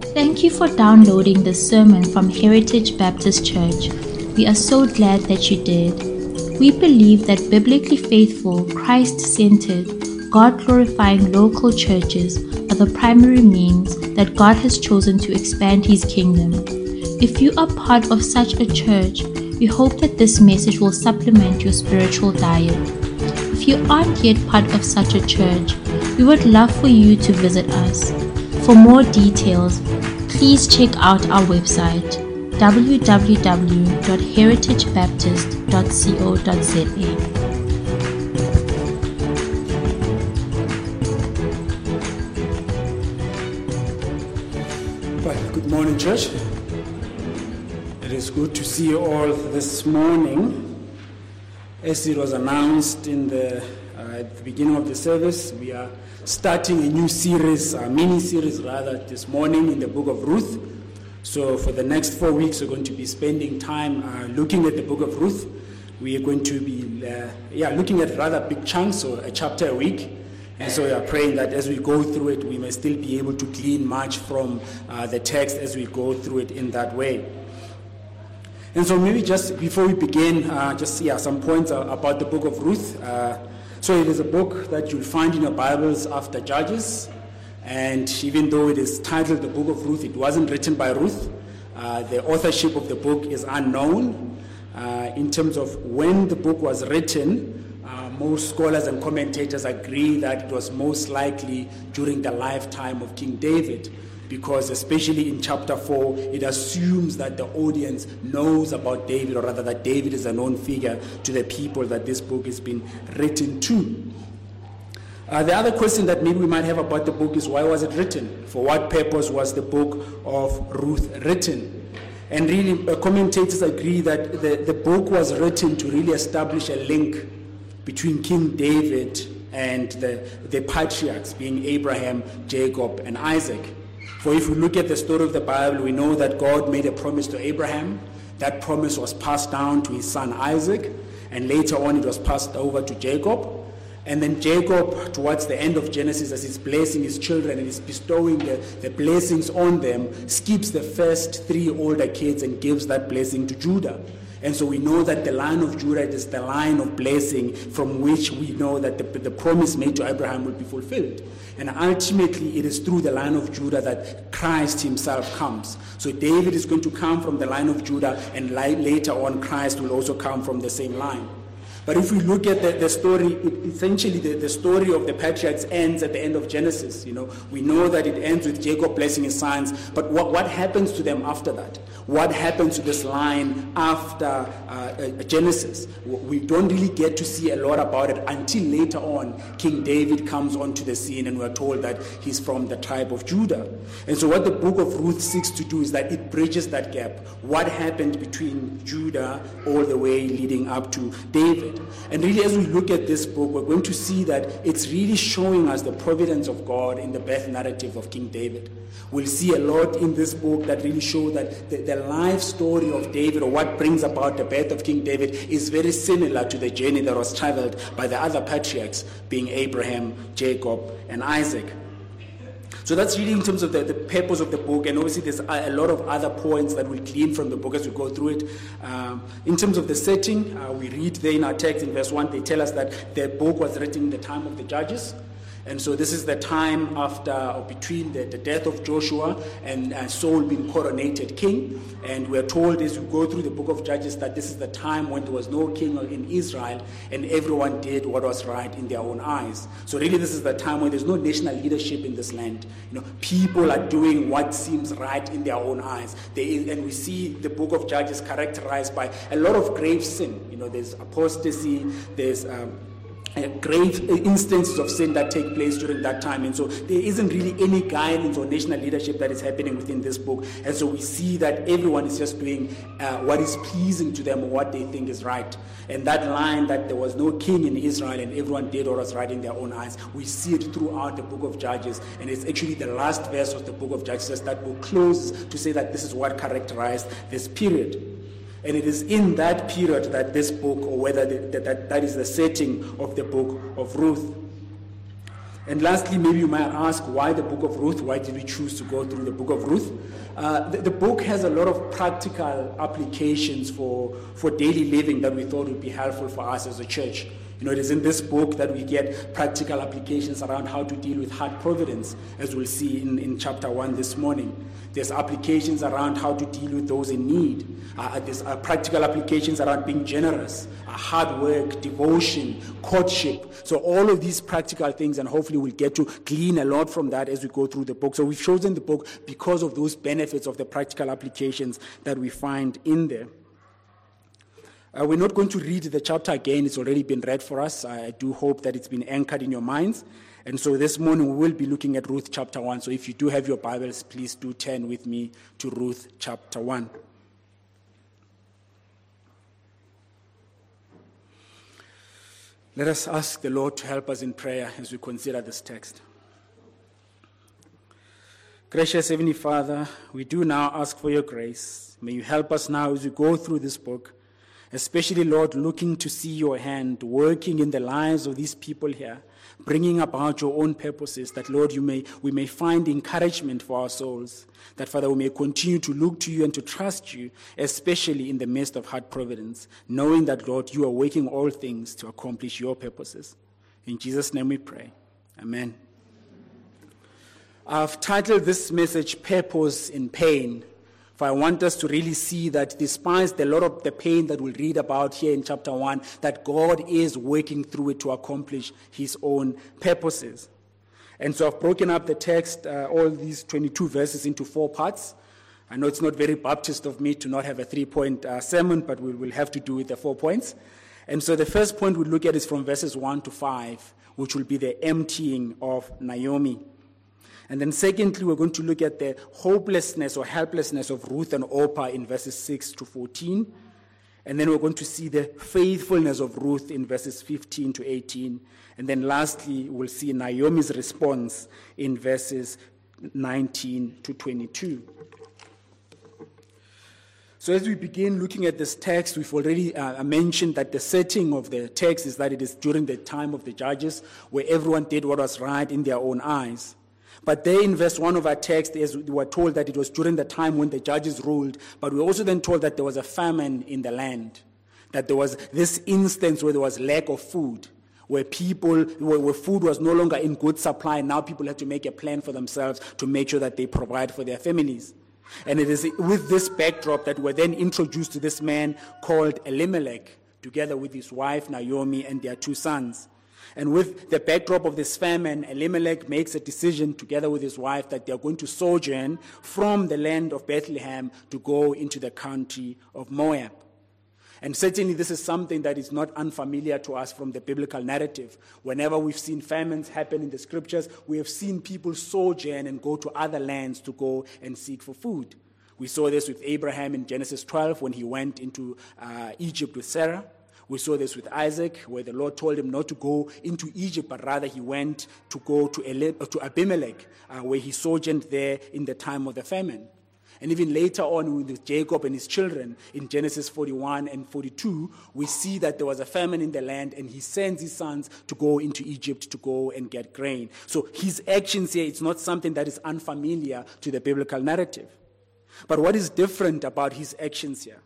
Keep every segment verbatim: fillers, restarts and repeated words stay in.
Thank you for downloading this sermon from Heritage Baptist Church. We are so glad that you did. We believe that biblically faithful, Christ-centered, God-glorifying local churches are the primary means that God has chosen to expand His kingdom. If you are part of such a church, we hope that this message will supplement your spiritual diet. If you aren't yet part of such a church, we would love for you to visit us. For more details, please check out our website w w w dot heritage baptist dot co dot z a. Well, good morning, church. It is good to see you all this morning. As it was announced in the, uh, at the beginning of the service, we are starting a new series, a mini-series rather, this morning in the book of Ruth. So for the next four weeks, we're going to be spending time uh, looking at the book of Ruth. We are going to be uh, yeah, looking at rather big chunks, so a chapter a week. And so we are praying that as we go through it, we may still be able to glean much from uh, the text as we go through it in that way. And so maybe just before we begin, uh, just yeah, some points about the book of Ruth. Uh, so it is a book that you'll find in your Bibles after Judges. And even though it is titled the book of Ruth, it wasn't written by Ruth. Uh, the authorship of the book is unknown. Uh, in terms of when the book was written, uh, most scholars and commentators agree that it was most likely during the lifetime of King David, because especially in chapter four, it assumes that the audience knows about David, or rather that David is a known figure to the people that this book has been written to. Uh, the other question that maybe we might have about the book is, why was it written? For what purpose was the book of Ruth written? And really, uh, commentators agree that the, the book was written to really establish a link between King David and the, the patriarchs, being Abraham, Jacob, and Isaac. For if we look at the story of the Bible, we know that God made a promise to Abraham. That promise was passed down to his son Isaac, and later on it was passed over to Jacob. And then Jacob, towards the end of Genesis, as he's blessing his children and he's bestowing the, the blessings on them, skips the first three older kids and gives that blessing to Judah. And so we know that the line of Judah is the line of blessing from which we know that the, the promise made to Abraham will be fulfilled. And ultimately, it is through the line of Judah that Christ himself comes. So David is going to come from the line of Judah, and later on, Christ will also come from the same line. But if we look at the, the story, it, essentially the, the story of the patriarchs ends at the end of Genesis. You know, we know that it ends with Jacob blessing his sons, but what, what happens to them after that? What happens to this line after uh, Genesis? We don't really get to see a lot about it until later on King David comes onto the scene, and we're told that he's from the tribe of Judah. And so what the book of Ruth seeks to do is that it bridges that gap. What happened between Judah all the way leading up to David? And really, as we look at this book, we're going to see that it's really showing us the providence of God in the birth narrative of King David. We'll see a lot in this book that really show that the, the life story of David, or what brings about the birth of King David, is very similar to the journey that was traveled by the other patriarchs, being Abraham, Jacob, and Isaac. So that's really in terms of the, the purpose of the book, and obviously there's a, a lot of other points that we'll glean from the book as we go through it. Um, in terms of the setting, uh, we read there in our text in verse one, they tell us that the book was written in the time of the Judges. And so this is the time after or between the, the death of Joshua and uh, Saul being coronated king. And we're told as we go through the book of Judges that this is the time when there was no king in Israel and everyone did what was right in their own eyes. So really this is the time when there's no national leadership in this land. You know, people are doing what seems right in their own eyes. There is, and we see the book of Judges characterized by a lot of grave sin. You know, there's apostasy, there's um, grave instances of sin that take place during that time. And so there isn't really any guidance or national leadership that is happening within this book. And so we see that everyone is just doing uh, what is pleasing to them or what they think is right. And that line that there was no king in Israel and everyone did what was right in their own eyes, we see it throughout the book of Judges. And it's actually the last verse of the book of Judges that will close to say that this is what characterized this period. And it is in that period that this book, or whether the, that, that is the setting of the book of Ruth. And lastly, maybe you might ask, why the book of Ruth? Why did we choose to go through the book of Ruth? Uh, the, the book has a lot of practical applications for, for daily living that we thought would be helpful for us as a church. You know, it is in this book that we get practical applications around how to deal with hard providence, as we'll see in, in chapter one this morning. There's applications around how to deal with those in need. Uh, there's uh, practical applications around being generous, uh, hard work, devotion, courtship. So all of these practical things, and hopefully we'll get to glean a lot from that as we go through the book. So we've chosen the book because of those benefits of the practical applications that we find in there. Uh, we're not going to read the chapter again. It's already been read for us. I do hope that it's been anchored in your minds. And so this morning we will be looking at Ruth chapter one. So if you do have your Bibles, please do turn with me to Ruth chapter one. Let us ask the Lord to help us in prayer as we consider this text. Gracious Heavenly Father, we do now ask for your grace. May you help us now as we go through this book, especially, Lord, looking to see your hand working in the lives of these people here, bringing about your own purposes, that, Lord, you may we may find encouragement for our souls, that, Father, we may continue to look to you and to trust you, especially in the midst of hard providence, knowing that, Lord, you are working all things to accomplish your purposes. In Jesus' name we pray. Amen. I've titled this message, Purpose in Pain. For I want us to really see that despite a lot of the pain that we'll read about here in chapter one, that God is working through it to accomplish his own purposes. And so I've broken up the text, uh, all these twenty-two verses, into four parts. I know it's not very Baptist of me to not have a three-point uh, sermon, but we will have to do with the four points. And so the first point we'll look at is from verses one to five, which will be the emptying of Naomi. And then secondly, we're going to look at the hopelessness or helplessness of Ruth and Orpah in verses six to fourteen. And then we're going to see the faithfulness of Ruth in verses fifteen to eighteen. And then lastly, we'll see Naomi's response in verses nineteen to twenty-two. So as we begin looking at this text, we've already uh, mentioned that the setting of the text is that it is during the time of the judges, where everyone did what was right in their own eyes. But there in verse one of our text, we were told that it was during the time when the judges ruled, but we were also then told that there was a famine in the land, that there was this instance where there was lack of food, where people, where, where food was no longer in good supply, and now people had to make a plan for themselves to make sure that they provide for their families. And it is with this backdrop that we're then introduced to this man called Elimelech, together with his wife Naomi and their two sons. And with the backdrop of this famine, Elimelech makes a decision together with his wife that they are going to sojourn from the land of Bethlehem to go into the country of Moab. And certainly this is something that is not unfamiliar to us from the biblical narrative. Whenever we've seen famines happen in the scriptures, we have seen people sojourn and go to other lands to go and seek for food. We saw this with Abraham in Genesis twelve when he went into uh, Egypt with Sarah. We saw this with Isaac, where the Lord told him not to go into Egypt, but rather he went to go to, Eli- to Abimelech, uh, where he sojourned there in the time of the famine. And even later on with Jacob and his children, in Genesis forty-one and forty-two, we see that there was a famine in the land, and he sends his sons to go into Egypt to go and get grain. So his actions here, it's not something that is unfamiliar to the biblical narrative. But what is different about his actions here?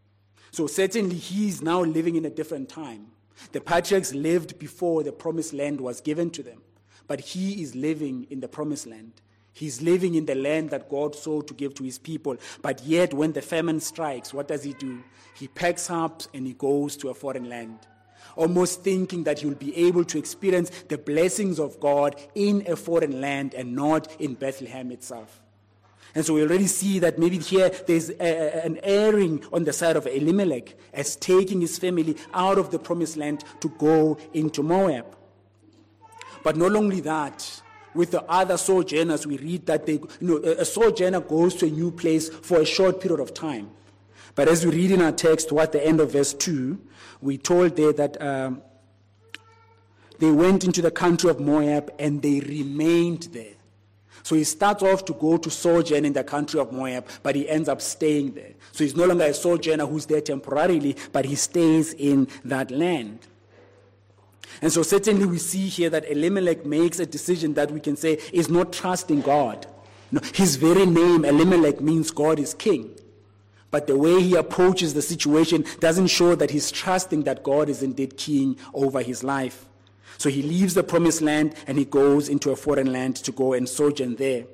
So certainly he is now living in a different time. The patriarchs lived before the promised land was given to them, but he is living in the promised land. He's living in the land that God sought to give to his people. But yet when the famine strikes, what does he do? He packs up and he goes to a foreign land, almost thinking that he will be able to experience the blessings of God in a foreign land and not in Bethlehem itself. And so we already see that maybe here there's a, an erring on the side of Elimelech as taking his family out of the promised land to go into Moab. But not only that, with the other sojourners, we read that they, you know, a sojourner goes to a new place for a short period of time. But as we read in our text toward the end of verse two, we told there that um, they went into the country of Moab and they remained there. So he starts off to go to sojourn in the country of Moab, but he ends up staying there. So he's no longer a sojourner who's there temporarily, but he stays in that land. And so certainly we see here that Elimelech makes a decision that we can say is not trusting God. You know, his very name, Elimelech, means God is king. But the way he approaches the situation doesn't show that he's trusting that God is indeed king over his life. So he leaves the promised land and he goes into a foreign land to go and sojourn there.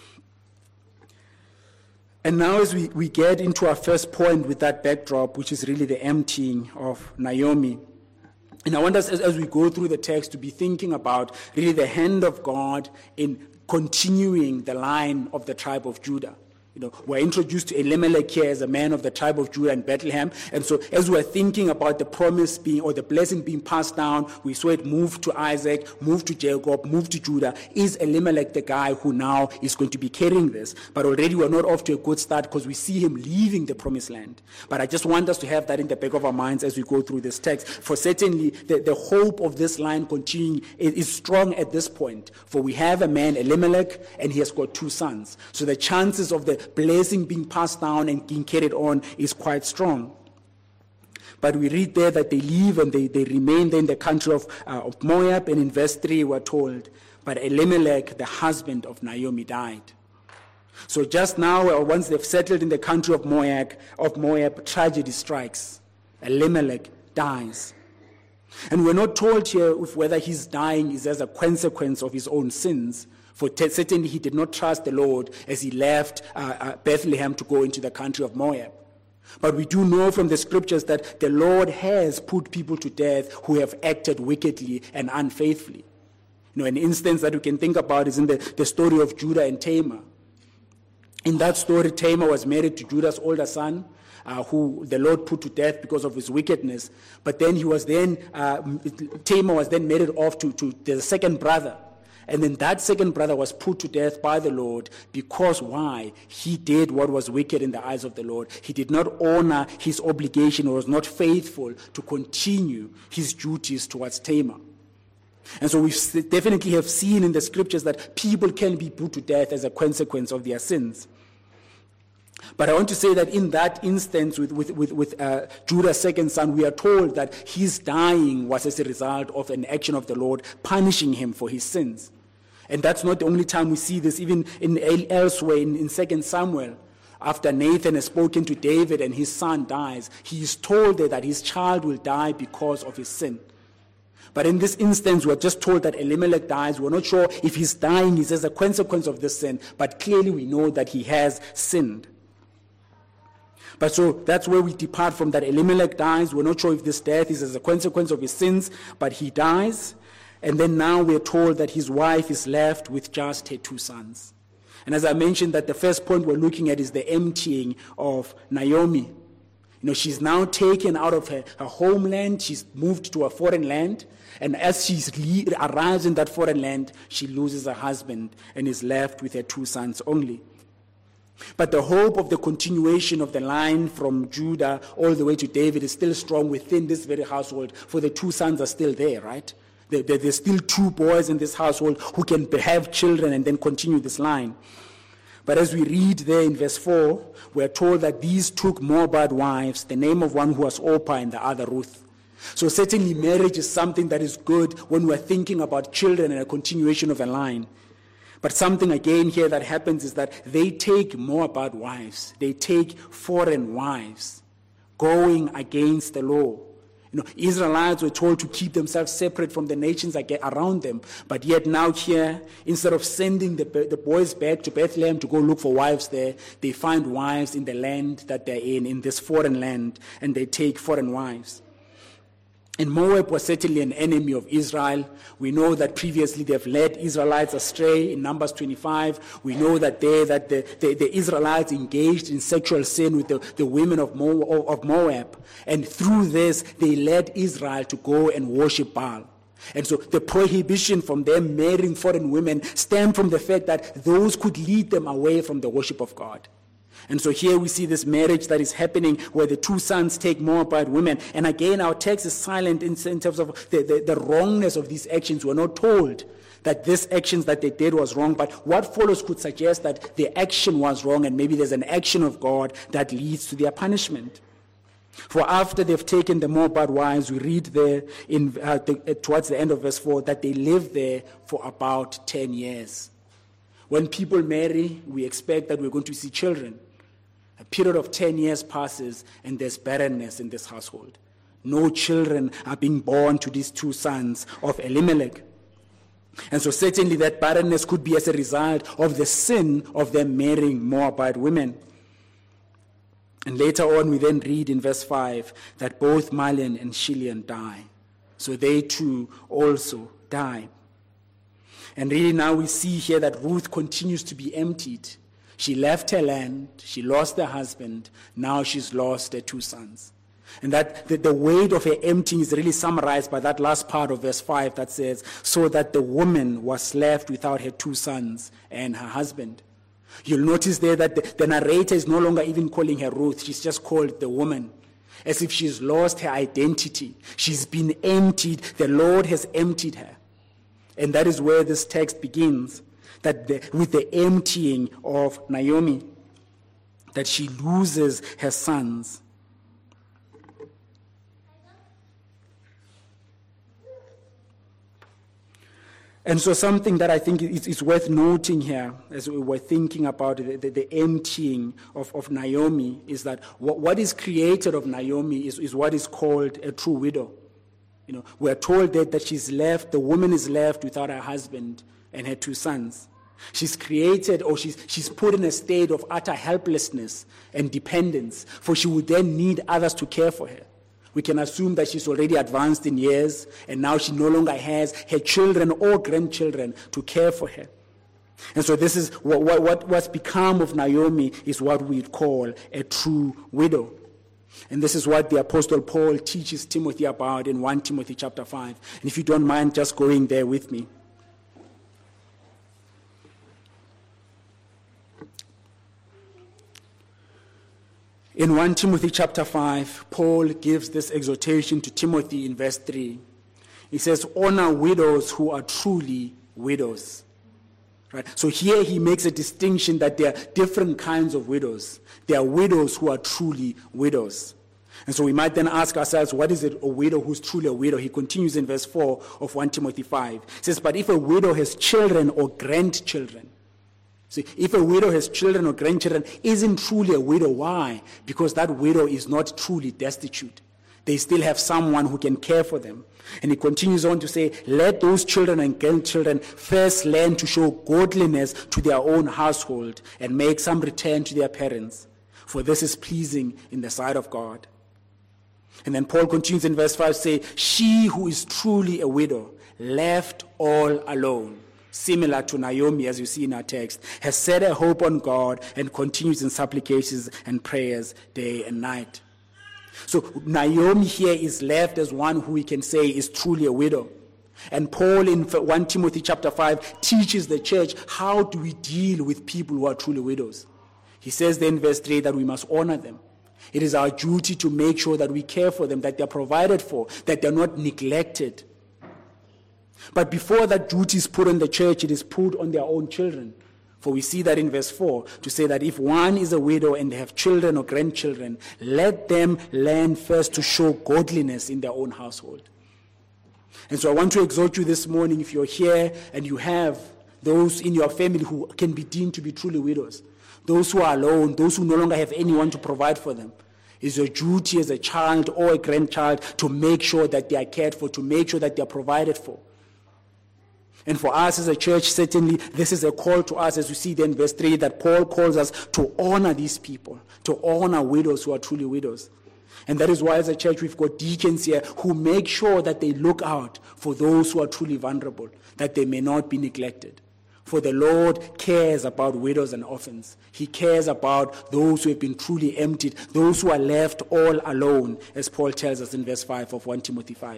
And now as we, we get into our first point with that backdrop, which is really the emptying of Naomi. And I want us, as, as we go through the text, to be thinking about really the hand of God in continuing the line of the tribe of Judah. You know, we're introduced to Elimelech here as a man of the tribe of Judah and Bethlehem. And so as we're thinking about the promise being, or the blessing being passed down, we saw it move to Isaac, move to Jacob, move to Judah. Is Elimelech the guy who now is going to be carrying this? But already we're not off to a good start because we see him leaving the promised land. But I just want us to have that in the back of our minds as we go through this text. For certainly the, the hope of this line continuing is, is strong at this point. For we have a man, Elimelech, and he has got two sons. So the chances of the blessing being passed down and being carried on is quite strong. But we read there that they leave and they, they remain there in the country of, uh, of Moab, and in verse three we're told, but Elimelech, the husband of Naomi, died. So just now, or once they've settled in the country of Moab, of Moab, tragedy strikes. Elimelech dies. And we're not told here if whether his dying is as a consequence of his own sins. For certainly he did not trust the Lord as he left uh, uh, Bethlehem to go into the country of Moab. But we do know from the scriptures that the Lord has put people to death who have acted wickedly and unfaithfully. You know, an instance that we can think about is in the, the story of Judah and Tamar. In that story, Tamar was married to Judah's older son, uh, who the Lord put to death because of his wickedness. But then he was then, uh, Tamar was then married off to, to the second brother. And then that second brother was put to death by the Lord because why? He did what was wicked in the eyes of the Lord. He did not honor his obligation or was not faithful to continue his duties towards Tamar. And so we definitely have seen in the scriptures that people can be put to death as a consequence of their sins. But I want to say that in that instance with, with, with, with uh, Judah's second son, we are told that his dying was as a result of an action of the Lord punishing him for his sins. And that's not the only time we see this, even in elsewhere in, in Second Samuel. After Nathan has spoken to David and his son dies, he is told there that his child will die because of his sin. But in this instance, we're just told that Elimelech dies. We're not sure if his dying is as a consequence of this sin, but clearly we know that he has sinned. But so that's where we depart from that. Elimelech dies. We're not sure if this death is as a consequence of his sins, but he dies. And then now we're told that his wife is left with just her two sons. And as I mentioned, that the first point we're looking at is the emptying of Naomi. You know, she's now taken out of her, her homeland. She's moved to a foreign land. And as she arrives in that foreign land, she loses her husband and is left with her two sons only. But the hope of the continuation of the line from Judah all the way to David is still strong within this very household, for the two sons are still there, right? There, there, there's still two boys in this household who can have children and then continue this line. But as we read there in verse four, we're told that these took Moabite wives, the name of one who was Orpah and the other Ruth. So certainly marriage is something that is good when we're thinking about children and a continuation of a line. But something again here that happens is that they take Moabite wives. They take foreign wives, going against the law. You know, Israelites were told to keep themselves separate from the nations around them. But yet now here, instead of sending the, the boys back to Bethlehem to go look for wives there, they find wives in the land that they're in, in this foreign land, and they take foreign wives. And Moab was certainly an enemy of Israel. We know that previously they've led Israelites astray in Numbers twenty-five. We know that there that the, the, the Israelites engaged in sexual sin with the, the women of Moab, of Moab. And through this, they led Israel to go and worship Baal. And so the prohibition from them marrying foreign women stemmed from the fact that those could lead them away from the worship of God. And so here we see this marriage that is happening where the two sons take Moabite women. And again, our text is silent in, in terms of the, the, the wrongness of these actions. We're not told that these actions that they did was wrong, but what follows could suggest that the action was wrong and maybe there's an action of God that leads to their punishment. For after they've taken the Moabite wives, we read there in uh, the, uh, towards the end of verse four that they lived there for about ten years. When people marry, we expect that we're going to see children. A period of ten years passes and there's barrenness in this household. No children are being born to these two sons of Elimelech. And so certainly that barrenness could be as a result of the sin of them marrying Moabite women. And later on we then read in verse five that both Mahlon and Chilion die. So they too also die. And really now we see here that Ruth continues to be emptied. She left her land, she lost her husband, now she's lost her two sons. And that the, the weight of her emptying is really summarized by that last part of verse five that says, so that the woman was left without her two sons and her husband. You'll notice there that the, the narrator is no longer even calling her Ruth, she's just called the woman, as if she's lost her identity. She's been emptied, the Lord has emptied her. And that is where this text begins, that the, with the emptying of Naomi, that she loses her sons. And so something that I think is, is worth noting here as we were thinking about the, the, the emptying of, of Naomi is that what, what is created of Naomi is, is what is called a true widow. You know, we're told that, that she's left, the woman is left without her husband and her two sons. She's created or she's, she's put in a state of utter helplessness and dependence, for she would then need others to care for her. We can assume that she's already advanced in years, and now she no longer has her children or grandchildren to care for her. And so this is what, what, what's become of Naomi is what we call a true widow. And this is what the Apostle Paul teaches Timothy about in First Timothy chapter five. And if you don't mind just going there with me. In First Timothy chapter five, Paul gives this exhortation to Timothy in verse three. He says, honor widows who are truly widows. Right? So here he makes a distinction that there are different kinds of widows. There are widows who are truly widows. And so we might then ask ourselves, what is it a widow who's truly a widow? He continues in verse four of First Timothy five. He says, but if a widow has children or grandchildren, see, if a widow has children or grandchildren, isn't truly a widow. Why? Because that widow is not truly destitute. They still have someone who can care for them. And he continues on to say, let those children and grandchildren first learn to show godliness to their own household and make some return to their parents, for this is pleasing in the sight of God. And then Paul continues in verse five, say, she who is truly a widow, left all alone, similar to Naomi, as you see in our text, has set her hope on God and continues in supplications and prayers day and night. So Naomi here is left as one who we can say is truly a widow. And Paul in First Timothy chapter five teaches the church how do we deal with people who are truly widows. He says then in verse three that we must honor them. It is our duty to make sure that we care for them, that they're provided for, that they're not neglected. But before that duty is put on the church, it is put on their own children. For we see that in verse four, to say that if one is a widow and they have children or grandchildren, let them learn first to show godliness in their own household. And so I want to exhort you this morning, if you're here and you have those in your family who can be deemed to be truly widows, those who are alone, those who no longer have anyone to provide for them, it's your duty as a child or a grandchild to make sure that they are cared for, to make sure that they are provided for. And for us as a church, certainly, this is a call to us, as we see then in verse three, that Paul calls us to honor these people, to honor widows who are truly widows. And that is why as a church we've got deacons here who make sure that they look out for those who are truly vulnerable, that they may not be neglected. For the Lord cares about widows and orphans. He cares about those who have been truly emptied, those who are left all alone, as Paul tells us in verse five of First Timothy five.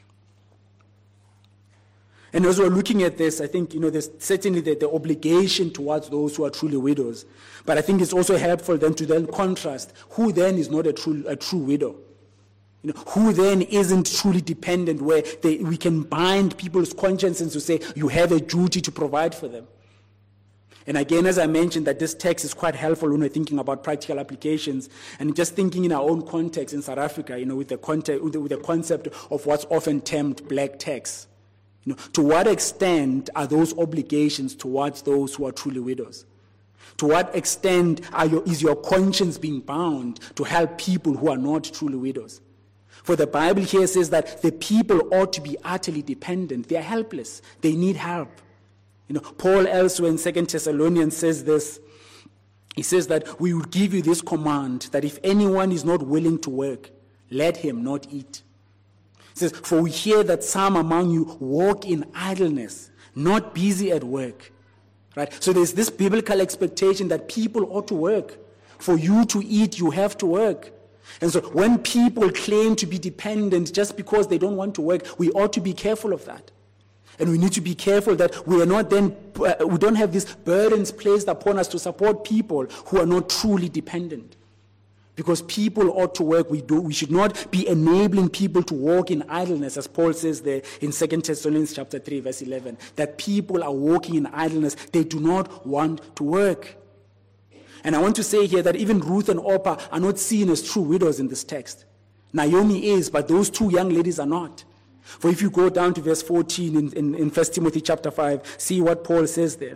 And as we're looking at this, I think, you know, there's certainly the, the obligation towards those who are truly widows. But I think it's also helpful then to then contrast who then is not a true, a true widow. You know, who then isn't truly dependent, where they, we can bind people's consciences to say, you have a duty to provide for them. And again, as I mentioned, that this text is quite helpful when we're thinking about practical applications and just thinking in our own context in South Africa, you know, with the, context, with the, with the concept of what's often termed black tax. You know, to what extent are those obligations towards those who are truly widows? To what extent are your, is your conscience being bound to help people who are not truly widows? For the Bible here says that the people ought to be utterly dependent. They are helpless. They need help. You know, Paul elsewhere in Second Thessalonians says this. He says that we will give you this command, that if anyone is not willing to work, let him not eat. He says, for we hear that some among you walk in idleness, not busy at work. Right? So there's this biblical expectation that people ought to work. For you to eat, you have to work. And so when people claim to be dependent just because they don't want to work, we ought to be careful of that. And we need to be careful that we are not then, uh, we don't have these burdens placed upon us to support people who are not truly dependent. Because people ought to work. We do. We should not be enabling people to walk in idleness, as Paul says there in Second Thessalonians chapter three, verse eleven, that people are walking in idleness. They do not want to work. And I want to say here that even Ruth and Orpah are not seen as true widows in this text. Naomi is, but those two young ladies are not. For if you go down to verse fourteen in, in, in First Timothy chapter five, see what Paul says there.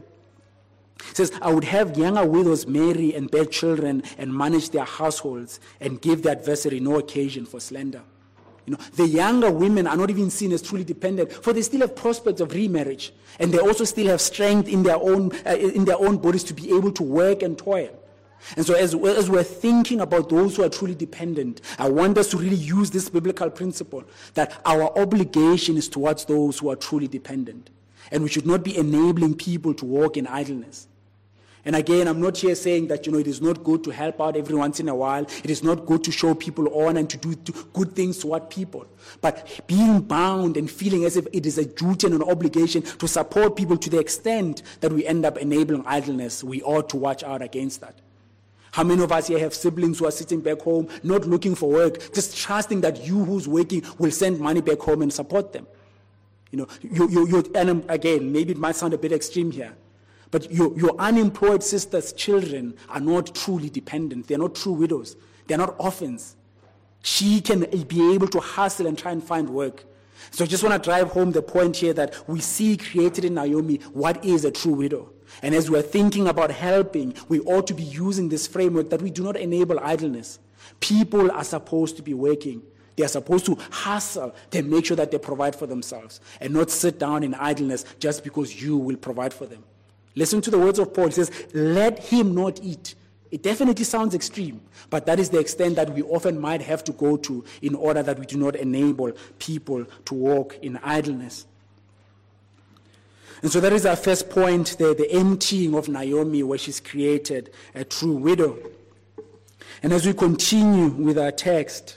It says, I would have younger widows marry and bear children and manage their households and give the adversary no occasion for slander. You know, the younger women are not even seen as truly dependent, for they still have prospects of remarriage, and they also still have strength in their own uh, in their own bodies to be able to work and toil. And so as, as we're thinking about those who are truly dependent, I want us to really use this biblical principle that our obligation is towards those who are truly dependent. And we should not be enabling people to walk in idleness. And again, I'm not here saying that, you know, it is not good to help out every once in a while. It is not good to show people honor and to do good things toward people. But being bound and feeling as if it is a duty and an obligation to support people to the extent that we end up enabling idleness, we ought to watch out against that. How many of us here have siblings who are sitting back home, not looking for work, just trusting that you who's working will send money back home and support them? You know, you, you, you, and again, maybe it might sound a bit extreme here, but your, your unemployed sister's children are not truly dependent. They're not true widows. They're not orphans. She can be able to hustle and try and find work. So I just want to drive home the point here that we see created in Naomi what is a true widow. And as we're thinking about helping, we ought to be using this framework that we do not enable idleness. People are supposed to be working. They are supposed to hustle to make sure that they provide for themselves and not sit down in idleness just because you will provide for them. Listen to the words of Paul. He says, let him not eat. It definitely sounds extreme, but that is the extent that we often might have to go to in order that we do not enable people to walk in idleness. And so that is our first point there, the emptying of Naomi, where she's created a true widow. And as we continue with our text,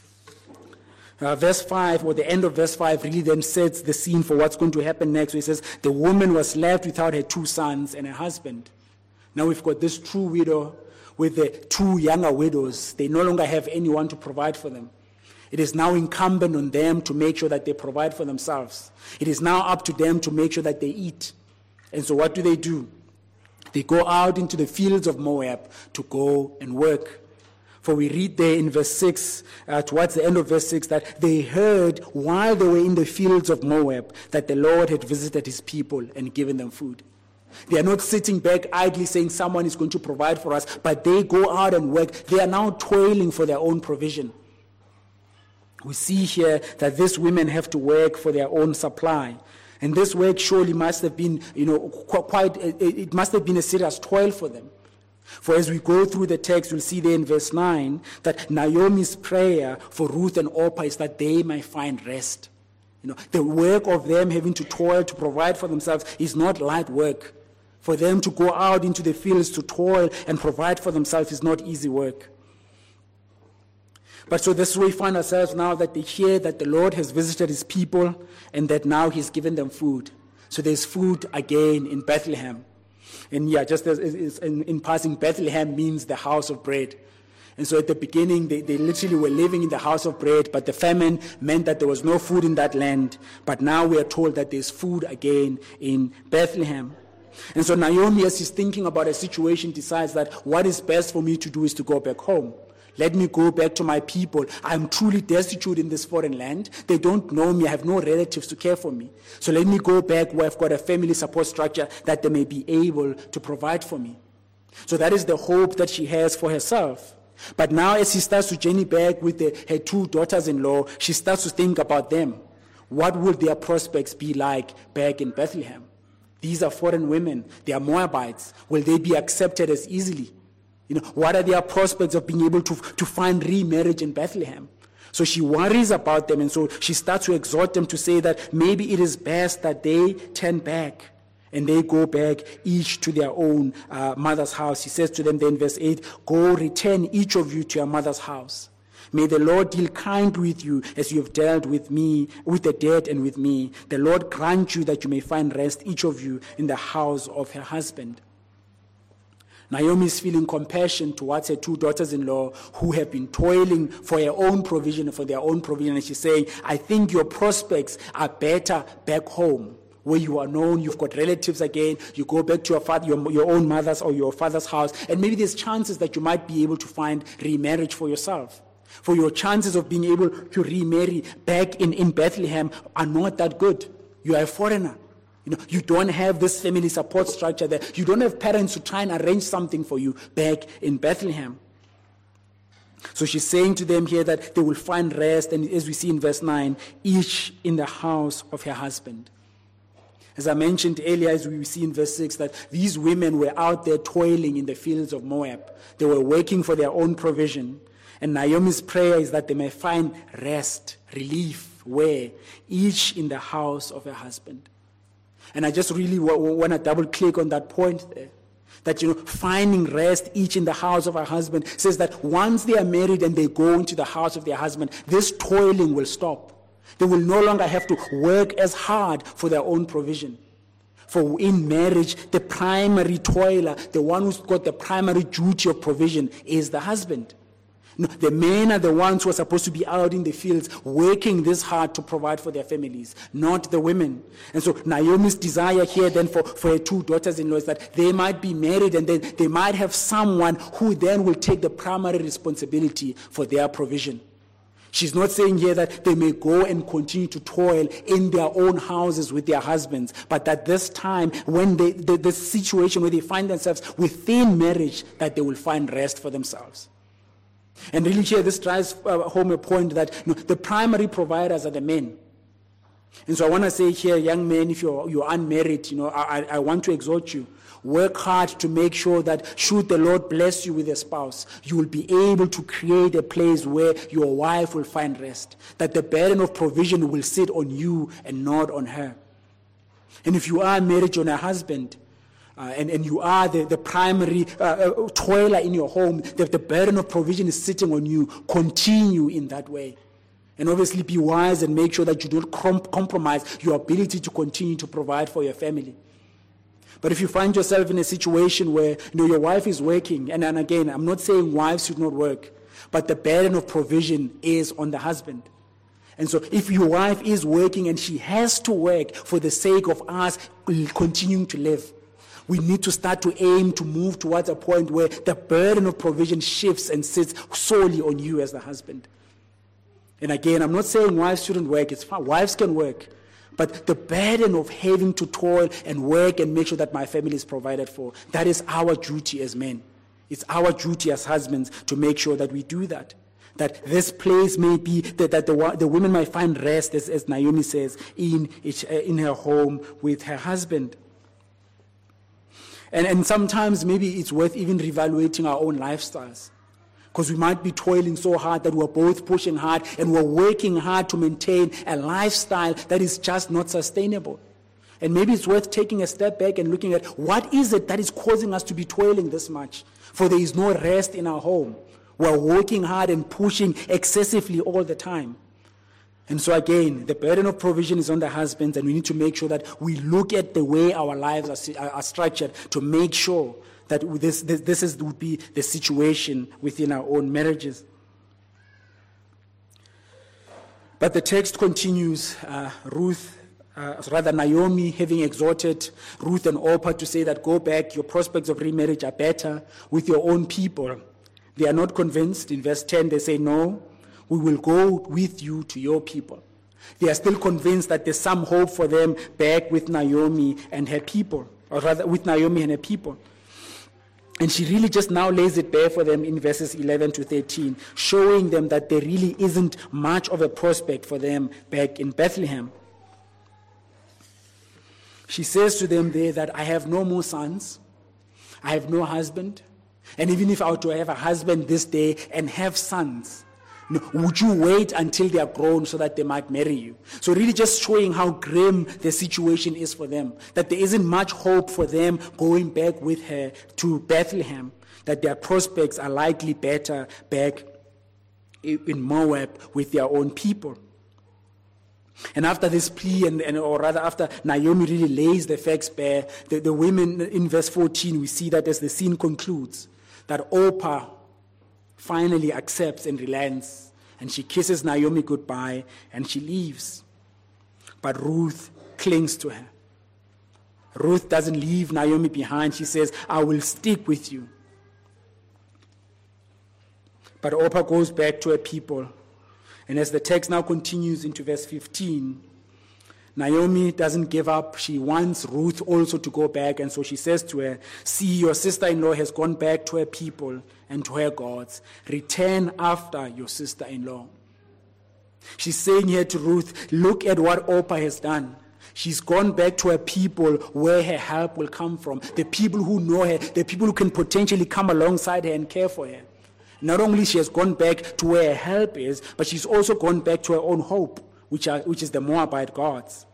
uh, verse five, or the end of verse five, really then sets the scene for what's going to happen next. So it says, the woman was left without her two sons and a husband. Now we've got this true widow with the two younger widows. They no longer have anyone to provide for them. It is now incumbent on them to make sure that they provide for themselves. It is now up to them to make sure that they eat. And so what do they do? They go out into the fields of Moab to go and work. For we read there in verse six, uh, towards the end of verse six, that they heard while they were in the fields of Moab that the Lord had visited his people and given them food. They are not sitting back idly saying someone is going to provide for us, but they go out and work. They are now toiling for their own provision. We see here that these women have to work for their own supply. And this work surely must have been, you know, quite, it must have been a serious toil for them. For as we go through the text, we'll see there in verse nine that Naomi's prayer for Ruth and Orpah is that they might find rest. You know, the work of them having to toil to provide for themselves is not light work. For them to go out into the fields to toil and provide for themselves is not easy work. But so this is where we find ourselves now, that they hear that the Lord has visited his people and that now he's given them food. So there's food again in Bethlehem. And yeah, just as in, in passing, Bethlehem means the house of bread. And so at the beginning, they, they literally were living in the house of bread, but the famine meant that there was no food in that land. But now we are told that there's food again in Bethlehem. And so Naomi, as she's thinking about her situation, decides that what is best for me to do is to go back home. Let me go back to my people. I'm truly destitute in this foreign land. They don't know me. I have no relatives to care for me. So let me go back where I've got a family support structure that they may be able to provide for me. So that is the hope that she has for herself. But now as she starts to journey back with the, her two daughters-in-law, she starts to think about them. What will their prospects be like back in Bethlehem? These are foreign women. They are Moabites. Will they be accepted as easily? You know, what are their prospects of being able to, to find remarriage in Bethlehem? So she worries about them, and so she starts to exhort them to say that maybe it is best that they turn back and they go back each to their own uh, mother's house. He says to them then in verse eight, go return each of you to your mother's house. May the Lord deal kind with you as you have dealt with me, with the dead and with me. The Lord grant you that you may find rest, each of you, in the house of her husband. Naomi is feeling compassion towards her two daughters-in-law who have been toiling for her own provision, for their own provision. And she's saying, I think your prospects are better back home, where you are known, you've got relatives again, you go back to your father, your, your own mother's or your father's house, and maybe there's chances that you might be able to find remarriage for yourself. For your chances of being able to remarry back in, in Bethlehem are not that good. You are a foreigner. You know, you don't have this family support structure there. You don't have parents to try and arrange something for you back in Bethlehem. So she's saying to them here that they will find rest, and as we see in verse nine, each in the house of her husband. As I mentioned earlier, as we see in verse six, that these women were out there toiling in the fields of Moab. They were working for their own provision. And Naomi's prayer is that they may find rest, relief, where? Each in the house of her husband. And I just really w- w- want to double click on that point there. That, you know, finding rest each in the house of her husband says that once they are married and they go into the house of their husband, this toiling will stop. They will no longer have to work as hard for their own provision. For in marriage, the primary toiler, the one who's got the primary duty of provision, is the husband. No, the men are the ones who are supposed to be out in the fields working this hard to provide for their families, not the women. And so Naomi's desire here then for, for her two daughters-in-law is that they might be married and then they might have someone who then will take the primary responsibility for their provision. She's not saying here that they may go and continue to toil in their own houses with their husbands, but that this time, when they, the, the situation where they find themselves within marriage, that they will find rest for themselves. And really here, this drives uh, home a point that, you know, the primary providers are the men. And so I want to say here, young men, if you're, you're unmarried, you know, I, I want to exhort you. Work hard to make sure that should the Lord bless you with a spouse, you will be able to create a place where your wife will find rest. That the burden of provision will sit on you and not on her. And if you are married on a husband, Uh, and, and you are the, the primary uh, uh, toiler in your home, that the burden of provision is sitting on you, continue in that way. And obviously be wise and make sure that you don't comp- compromise your ability to continue to provide for your family. But if you find yourself in a situation where, you know, your wife is working, and, and again, I'm not saying wives should not work, but the burden of provision is on the husband. And so if your wife is working and she has to work for the sake of us continuing to live, we need to start to aim to move towards a point where the burden of provision shifts and sits solely on you as the husband. And again, I'm not saying wives shouldn't work. It's fine. Wives can work. But the burden of having to toil and work and make sure that my family is provided for, that is our duty as men. It's our duty as husbands to make sure that we do that. That this place may be, that, that the, the woman might find rest, as, as Naomi says, in, in her home with her husband. And, and sometimes maybe it's worth even reevaluating our own lifestyles. Because we might be toiling so hard that we're both pushing hard and we're working hard to maintain a lifestyle that is just not sustainable. And maybe it's worth taking a step back and looking at what is it that is causing us to be toiling this much? For there is no rest in our home. We're working hard and pushing excessively all the time. And so again, the burden of provision is on the husbands, and we need to make sure that we look at the way our lives are, are structured to make sure that this, this, this is, would be the situation within our own marriages. But the text continues, uh, Ruth uh, rather Naomi having exhorted Ruth and Orpah to say that go back, your prospects of remarriage are better with your own people. They are not convinced. In verse ten, they say, no, we will go with you to your people. They are still convinced that there's some hope for them back with Naomi and her people, or rather with Naomi and her people. And she really just now lays it bare for them in verses eleven to thirteen, showing them that there really isn't much of a prospect for them back in Bethlehem. She says to them there that I have no more sons, I have no husband, and even if I were to have a husband this day and have sons, would you wait until they are grown so that they might marry you? So really just showing how grim the situation is for them, that there isn't much hope for them going back with her to Bethlehem, that their prospects are likely better back in Moab with their own people. And after this plea, and, and or rather after Naomi really lays the facts bare, the, the women in verse fourteen, we see that as the scene concludes, that Orpah finally accepts and relents, and she kisses Naomi goodbye, and she leaves. But Ruth clings to her. Ruth doesn't leave Naomi behind. She says, I will stick with you. But Orpah goes back to her people. And as the text now continues into verse fifteen, Naomi doesn't give up. She wants Ruth also to go back. And so she says to her, see, your sister-in-law has gone back to her people and to her gods. Return after your sister-in-law. She's saying here to Ruth, look at what Orpah has done. She's gone back to her people where her help will come from. The people who know her, the people who can potentially come alongside her and care for her. Not only she has gone back to where her help is, but she's also gone back to her own hope, which, are, which is the Moabite gods.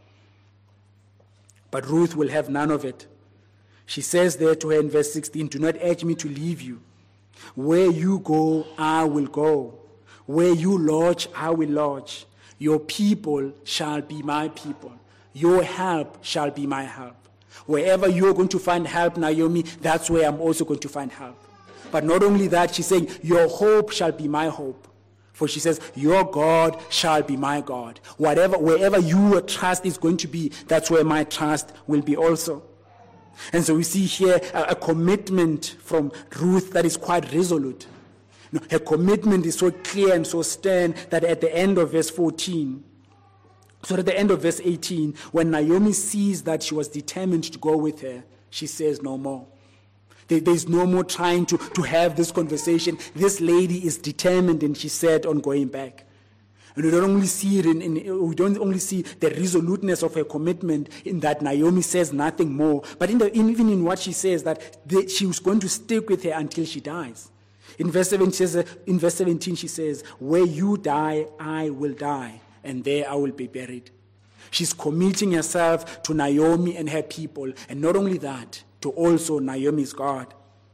But Ruth will have none of it. She says there to her in verse sixteen, do not urge me to leave you. Where you go, I will go. Where you lodge, I will lodge. Your people shall be my people. Your help shall be my help. Wherever you're going to find help, Naomi, that's where I'm also going to find help. But not only that, she's saying, your hope shall be my hope. For she says, your God shall be my God. Whatever, wherever your trust is going to be, that's where my trust will be also. And so we see here a, a commitment from Ruth that is quite resolute. You know, her commitment is so clear and so stern that at the end of verse fourteen, so at the end of verse eighteen, when Naomi sees that she was determined to go with her, she says no more. There's no more trying to, to have this conversation. This lady is determined, and she's set on going back. And we don't only see it in, in we don't only see the resoluteness of her commitment in that Naomi says nothing more, but in the, in, even in what she says, that the, she was going to stick with her until she dies. In verse seventeen, she says, in verse seventeen, she says, "Where you die, I will die, and there I will be buried." She's committing herself to Naomi and her people, and not only that, to also Naomi's God.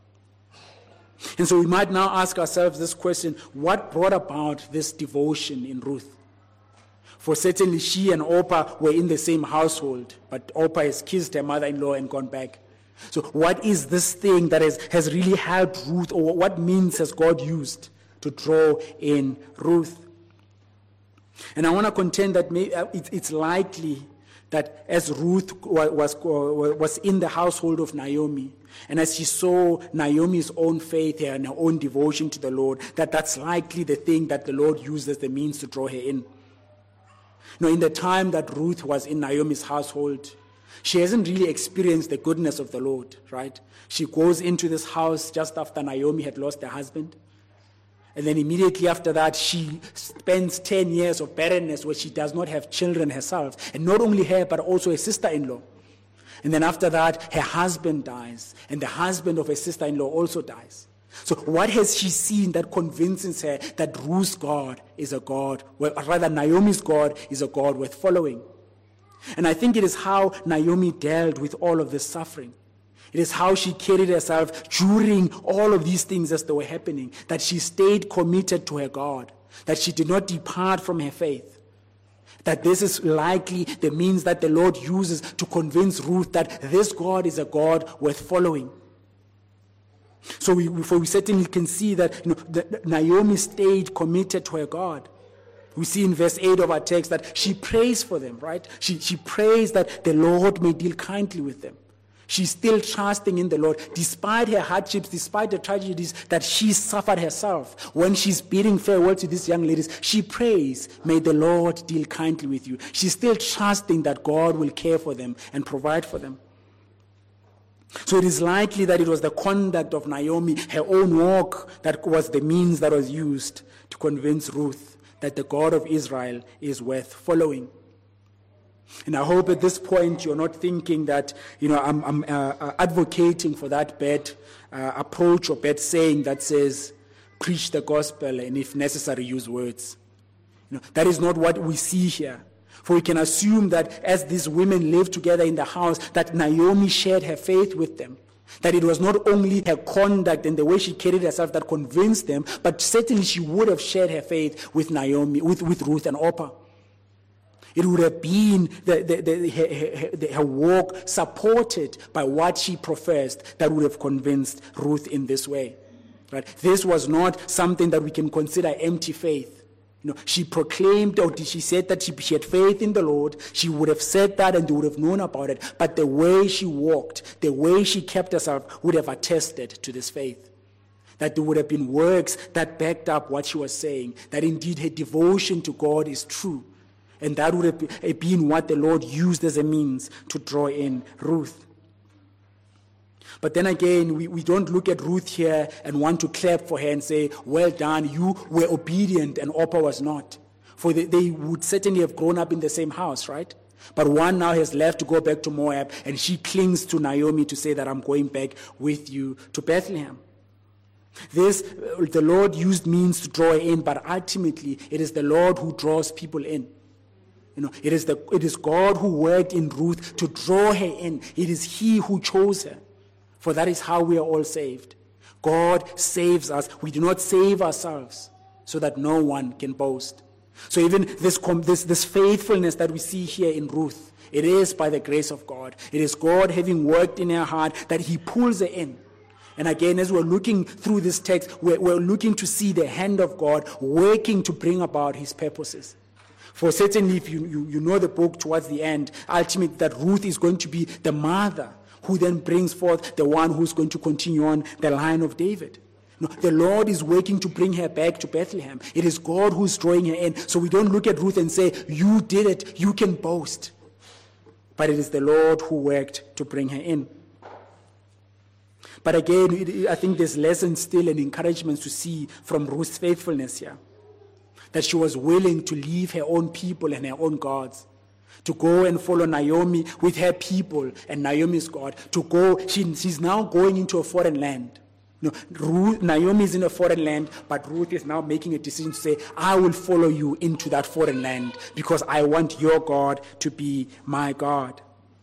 And so we might now ask ourselves this question: what brought about this devotion in Ruth? For certainly she and Orpah were in the same household, but Orpah has kissed her mother-in-law and gone back. So what is this thing that has, has really helped Ruth, or what means has God used to draw in Ruth? And I want to contend that may, uh, it, it's likely that as Ruth was, was, was in the household of Naomi, and as she saw Naomi's own faith and her own devotion to the Lord, that that's likely the thing that the Lord used as the means to draw her in. Now, in the time that Ruth was in Naomi's household, she hasn't really experienced the goodness of the Lord, right? She goes into this house just after Naomi had lost her husband. And then immediately after that, she spends ten years of barrenness where she does not have children herself. And not only her, but also her sister-in-law. And then after that, her husband dies. And the husband of her sister-in-law also dies. So what has she seen that convinces her that Ruth's God is a God, well, rather Naomi's God is a God worth following? And I think it is how Naomi dealt with all of this suffering. It is how she carried herself during all of these things as they were happening, that she stayed committed to her God, that she did not depart from her faith, that this is likely the means that the Lord uses to convince Ruth that this God is a God worth following. So we, for we certainly can see that, you know, that Naomi stayed committed to her God. We see in verse eight of our text that she prays for them, right? She, she prays that the Lord may deal kindly with them. She's still trusting in the Lord, despite her hardships, despite the tragedies that she suffered herself. When she's bidding farewell to these young ladies, she prays, may the Lord deal kindly with you. She's still trusting that God will care for them and provide for them. So it is likely that it was the conduct of Naomi, her own walk, that was the means that was used to convince Ruth that the God of Israel is worth following. And I hope at this point you're not thinking that, you know, I'm, I'm uh, uh, advocating for that bad uh, approach or bad saying that says, preach the gospel and if necessary use words. You know, that is not what we see here. For we can assume that as these women lived together in the house, that Naomi shared her faith with them. That it was not only her conduct and the way she carried herself that convinced them, but certainly she would have shared her faith with Naomi, with, with Ruth and Orpah. It would have been the, the, the, her, her, her walk supported by what she professed that would have convinced Ruth in this way. Right? This was not something that we can consider empty faith. You know, she proclaimed, or she said that she, she had faith in the Lord. She would have said that and they would have known about it. But the way she walked, the way she kept herself would have attested to this faith. That there would have been works that backed up what she was saying. That indeed her devotion to God is true. And that would have been what the Lord used as a means to draw in Ruth. But then again, we, we don't look at Ruth here and want to clap for her and say, well done, you were obedient and Orpah was not. For they, they would certainly have grown up in the same house, right? But one now has left to go back to Moab, and she clings to Naomi to say that I'm going back with you to Bethlehem. This, the Lord used means to draw in, but ultimately it is the Lord who draws people in. You know, it is the it is God who worked in Ruth to draw her in. It is He who chose her. For that is how we are all saved. God saves us. We do not save ourselves so that no one can boast. So even this, this, this faithfulness that we see here in Ruth, it is by the grace of God. It is God having worked in her heart that He pulls her in. And again, as we're looking through this text, we're, we're looking to see the hand of God working to bring about His purposes. For certainly, if you, you, you know the book towards the end, ultimately that Ruth is going to be the mother who then brings forth the one who's going to continue on the line of David. No, the Lord is working to bring her back to Bethlehem. It is God who's drawing her in. So we don't look at Ruth and say, you did it, you can boast. But it is the Lord who worked to bring her in. But again, it, I think there's lessons still and encouragements to see from Ruth's faithfulness here. That she was willing to leave her own people and her own gods, to go and follow Naomi with her people and Naomi's God, to go, she, she's now going into a foreign land. You know, Ruth, Naomi is in a foreign land, but Ruth is now making a decision to say, I will follow you into that foreign land because I want your God to be my God.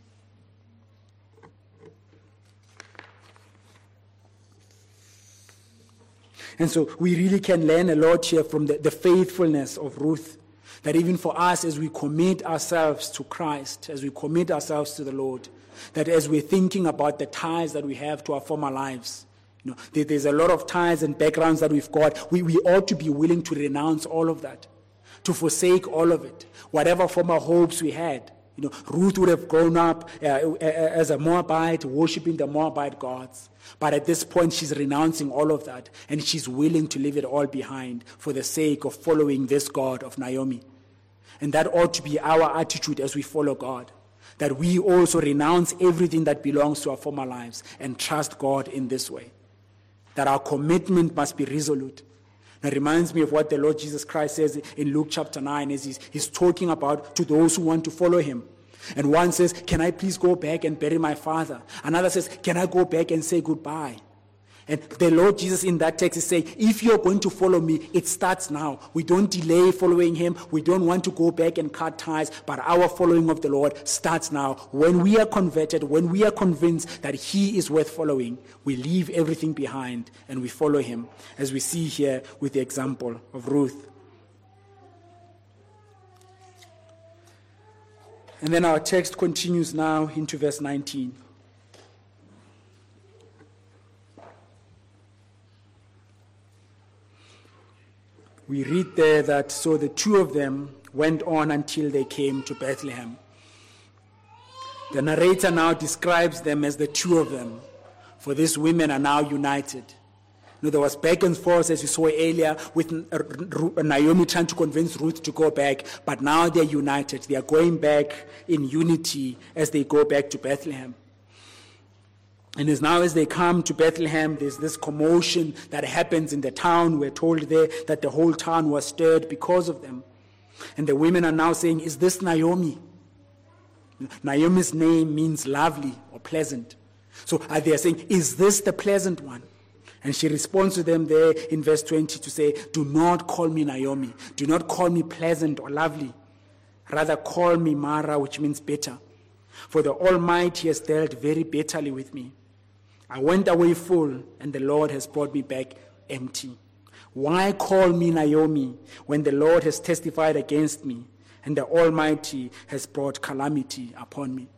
And so we really can learn a lot here from the, the faithfulness of Ruth. That even for us, as we commit ourselves to Christ, as we commit ourselves to the Lord, that as we're thinking about the ties that we have to our former lives, you know, there, there's a lot of ties and backgrounds that we've got. We, we ought to be willing to renounce all of that, to forsake all of it, whatever former hopes we had. You know, Ruth would have grown up uh, as a Moabite, worshiping the Moabite gods. But at this point, she's renouncing all of that, and she's willing to leave it all behind for the sake of following this God of Naomi. And that ought to be our attitude as we follow God, that we also renounce everything that belongs to our former lives and trust God in this way, that our commitment must be resolute. It reminds me of what the Lord Jesus Christ says in Luke chapter nine as he's, he's talking about to those who want to follow him. And one says, can I please go back and bury my father? Another says, can I go back and say goodbye? And the Lord Jesus in that text is saying, if you're going to follow me, it starts now. We don't delay following him. We don't want to go back and cut ties, but our following of the Lord starts now. When we are converted, when we are convinced that he is worth following, we leave everything behind and we follow him, as we see here with the example of Ruth. And then our text continues now into verse nineteen. we read there that, so the two of them went on until they came to Bethlehem. The narrator now describes them as the two of them, for these women are now united. You know, there was back and forth, as you saw earlier, with Naomi trying to convince Ruth to go back, but now they're united. They are going back in unity as they go back to Bethlehem. And as now as they come to Bethlehem, there's this commotion that happens in the town. We're told there that the whole town was stirred because of them. And the women are now saying, is this Naomi? Naomi's name means lovely or pleasant. So are they saying, is this the pleasant one? And she responds to them there in verse twenty to say, do not call me Naomi. Do not call me pleasant or lovely. Rather call me Mara, which means bitter. For the Almighty has dealt very bitterly with me. I went away full, and the Lord has brought me back empty. Why call me Naomi when the Lord has testified against me, and the Almighty has brought calamity upon me?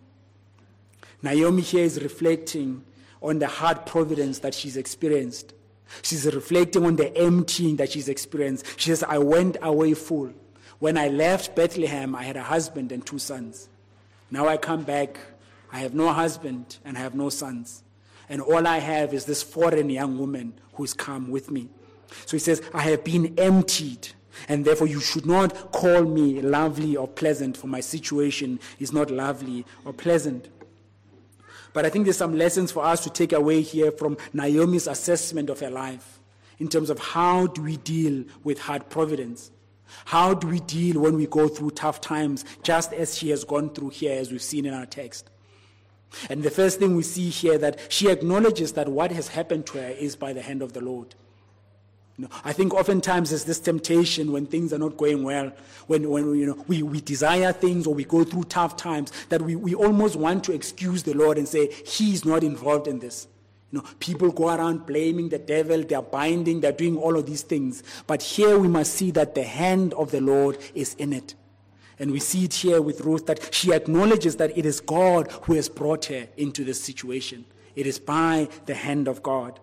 Naomi here is reflecting on the hard providence that she's experienced. She's reflecting on the emptying that she's experienced. She says, I went away full. When I left Bethlehem, I had a husband and two sons. Now I come back, I have no husband and I have no sons. And all I have is this foreign young woman who's come with me. So he says, I have been emptied, and therefore you should not call me lovely or pleasant, for my situation is not lovely or pleasant. But I think there's some lessons for us to take away here from Naomi's assessment of her life in terms of how do we deal with hard providence. How do we deal when we go through tough times, just as she has gone through here, as we've seen in our text. And the first thing we see here, that she acknowledges that what has happened to her is by the hand of the Lord. You know, I think oftentimes there's this temptation when things are not going well, when, when you know, we, we desire things or we go through tough times, that we, we almost want to excuse the Lord and say, he's not involved in this. You know, people go around blaming the devil, they're binding, they're doing all of these things. But here we must see that the hand of the Lord is in it. And we see it here with Ruth, that she acknowledges that it is God who has brought her into this situation. It is by the hand of God.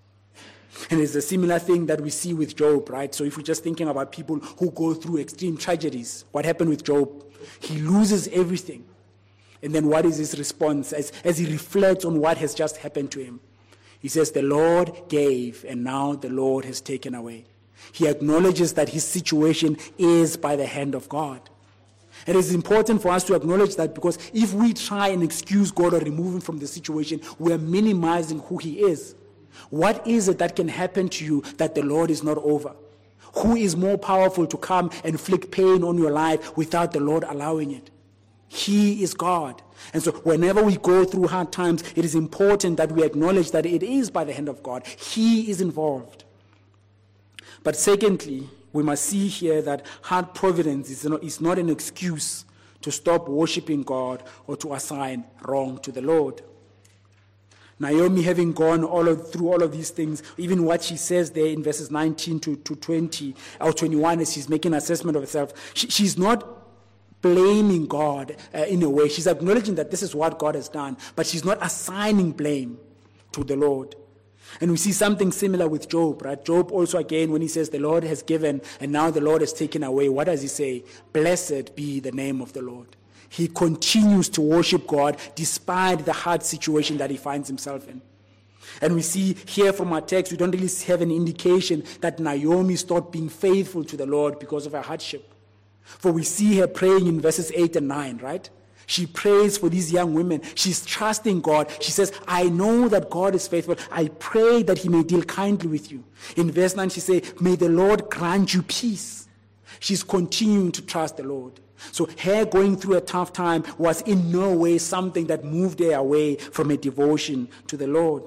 And it's a similar thing that we see with Job, right? So if we're just thinking about people who go through extreme tragedies, what happened with Job? He loses everything. And then what is his response as, as he reflects on what has just happened to him? He says, the Lord gave, and now the Lord has taken away. He acknowledges that his situation is by the hand of God. It is important for us to acknowledge that, because if we try and excuse God or remove him from the situation, we are minimizing who he is. What is it that can happen to you that the Lord is not over? Who is more powerful to come and inflict pain on your life without the Lord allowing it? He is God. And so whenever we go through hard times, it is important that we acknowledge that it is by the hand of God. He is involved. But secondly, we must see here that hard providence is not, is not an excuse to stop worshiping God or to assign wrong to the Lord. Naomi, having gone all of, through all of these things, even what she says there in verses nineteen to, to twenty, or twenty-one, as she's making an assessment of herself, she, she's not blaming God uh, in a way. She's acknowledging that this is what God has done, but she's not assigning blame to the Lord. And we see something similar with Job, right? Job also, again, when he says the Lord has given and now the Lord has taken away, what does he say? Blessed be the name of the Lord. He continues to worship God despite the hard situation that he finds himself in. And we see here from our text, we don't really have an indication that Naomi stopped being faithful to the Lord because of her hardship. For we see her praying in verses eight and nine, right? She prays for these young women. She's trusting God. She says, I know that God is faithful. I pray that he may deal kindly with you. In verse nine, she says, may the Lord grant you peace. She's continuing to trust the Lord. So her going through a tough time was in no way something that moved her away from a devotion to the Lord.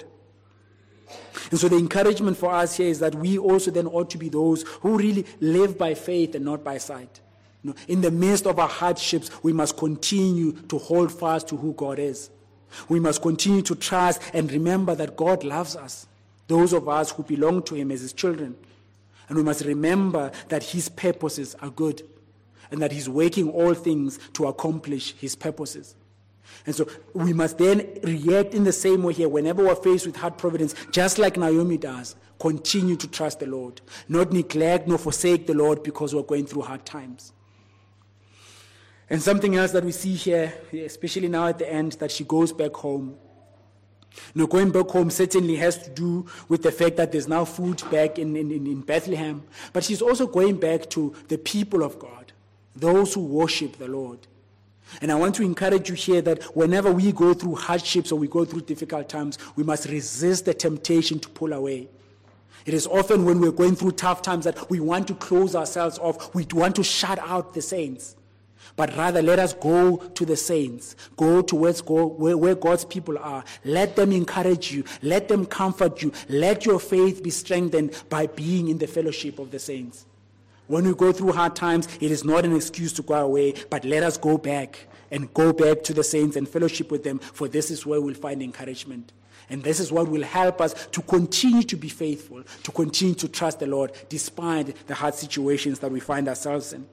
And so the encouragement for us here is that we also then ought to be those who really live by faith and not by sight. You know, in the midst of our hardships, we must continue to hold fast to who God is. We must continue to trust and remember that God loves us, those of us who belong to him as his children. And we must remember that his purposes are good, and that he's working all things to accomplish his purposes. And so we must then react in the same way here whenever we're faced with hard providence, just like Naomi does. Continue to trust the Lord. Not neglect nor forsake the Lord because we're going through hard times. And something else that we see here, especially now at the end, that she goes back home. Now, going back home certainly has to do with the fact that there's now food back in, in, in Bethlehem. But she's also going back to the people of God, those who worship the Lord. And I want to encourage you here that whenever we go through hardships or we go through difficult times, we must resist the temptation to pull away. It is often when we're going through tough times that we want to close ourselves off. We want to shut out the saints. But rather, let us go to the saints. Go to where, where, where God's people are. Let them encourage you. Let them comfort you. Let your faith be strengthened by being in the fellowship of the saints. When we go through hard times, it is not an excuse to go away, but let us go back and go back to the saints and fellowship with them, for this is where we'll find encouragement. And this is what will help us to continue to be faithful, to continue to trust the Lord, despite the hard situations that we find ourselves in.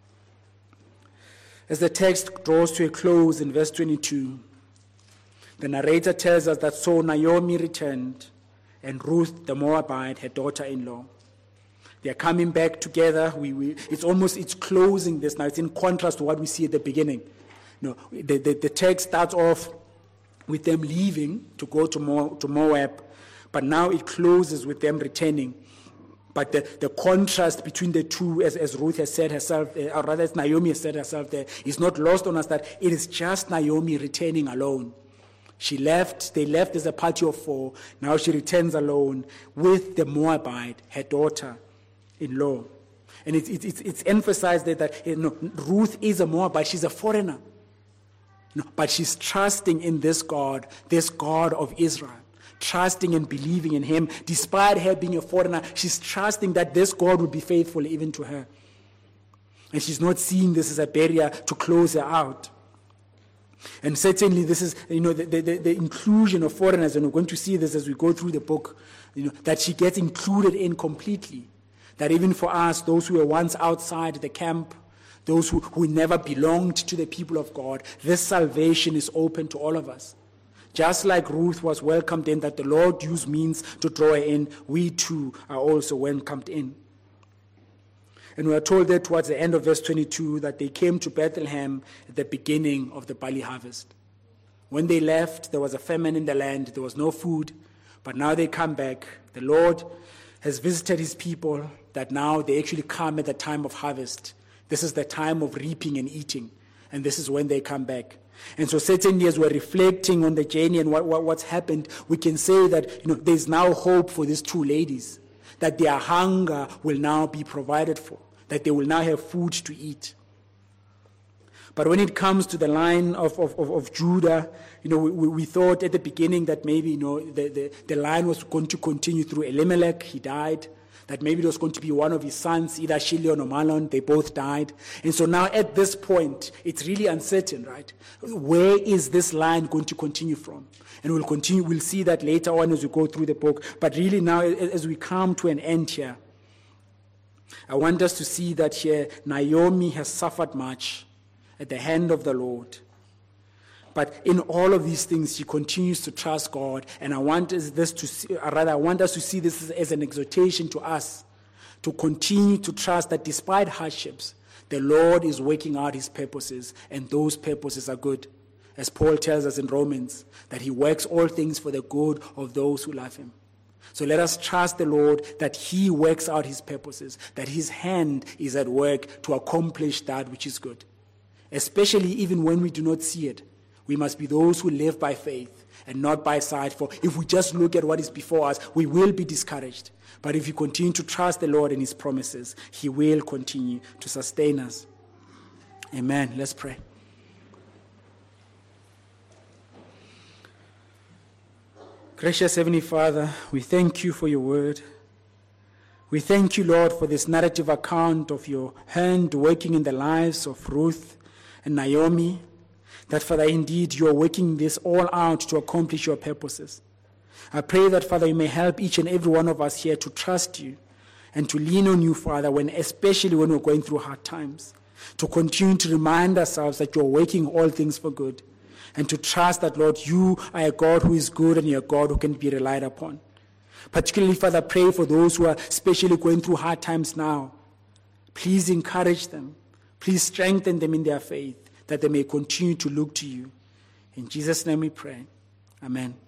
As the text draws to a close in verse twenty-two, the narrator tells us that so Naomi returned, and Ruth the Moabite, her daughter-in-law. They are coming back together. We, we, it's almost, it's closing this now. It's in contrast to what we see at the beginning. No, the, the, the text starts off with them leaving to go to, Mo, to Moab, but now it closes with them returning. But the, the contrast between the two, as, as Ruth has said herself, uh, or rather as Naomi has said herself there, is not lost on us that it is just Naomi returning alone. She left, they left as a party of four. Now she returns alone with the Moabite, her daughter-in-law. And it's, it's, it's emphasized that, that you know, Ruth is a Moabite, she's a foreigner. You know, but she's trusting in this God, this God of Israel. Trusting and believing in him. Despite her being a foreigner, she's trusting that this God will be faithful even to her. And she's not seeing this as a barrier to close her out. And certainly this is, you know, the, the, the inclusion of foreigners, and we're going to see this as we go through the book, you know, that she gets included in completely. That even for us, those who were once outside the camp, those who, who never belonged to the people of God, this salvation is open to all of us. Just like Ruth was welcomed in, that the Lord used means to draw her in, we too are also welcomed in. And we are told that towards the end of verse twenty-two that they came to Bethlehem at the beginning of the barley harvest. When they left, there was a famine in the land, there was no food, but now they come back. The Lord has visited his people, that now they actually come at the time of harvest. This is the time of reaping and eating, and this is when they come back. And so certainly as we're reflecting on the journey and what, what, what's happened, we can say that, you know, there's now hope for these two ladies, that their hunger will now be provided for, that they will now have food to eat. But when it comes to the line of, of, of, of Judah, you know, we, we thought at the beginning that maybe, you know, the, the, the line was going to continue through Elimelech, he died. That maybe it was going to be one of his sons, either Chilion or Mahlon, they both died. And so now at this point, it's really uncertain, right? Where is this line going to continue from? And we'll continue, we'll see that later on as we go through the book. But really now, as we come to an end here, I want us to see that here, Naomi has suffered much at the hand of the Lord. But in all of these things, she continues to trust God. And I want us this to see, or rather, I want us to see this as, as an exhortation to us to continue to trust that despite hardships, the Lord is working out his purposes, and those purposes are good. As Paul tells us in Romans, that he works all things for the good of those who love him. So let us trust the Lord that he works out his purposes, that his hand is at work to accomplish that which is good. Especially even when we do not see it. We must be those who live by faith and not by sight. For if we just look at what is before us, we will be discouraged. But if we continue to trust the Lord and his promises, he will continue to sustain us. Amen. Let's pray. Gracious Heavenly Father, we thank you for your word. We thank you, Lord, for this narrative account of your hand working in the lives of Ruth and Naomi. That, Father, indeed, you are working this all out to accomplish your purposes. I pray that, Father, you may help each and every one of us here to trust you and to lean on you, Father, when, especially when we're going through hard times, to continue to remind ourselves that you are working all things for good. and to trust that, Lord, you are a God who is good and you're a God who can be relied upon. Particularly, Father, pray for those who are especially going through hard times now. Please encourage them. Please strengthen them in their faith, that they may continue to look to you. In Jesus' name we pray. Amen.